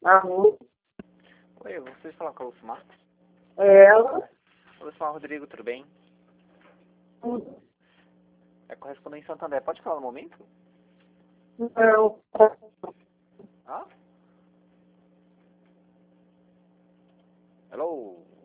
Alô? Oi, vocês falam com a Lucimar? Ela? Lucimar Rodrigo, tudo bem? Tudo. É correspondente Santander. Pode falar no momento? Não. Ah? Hello?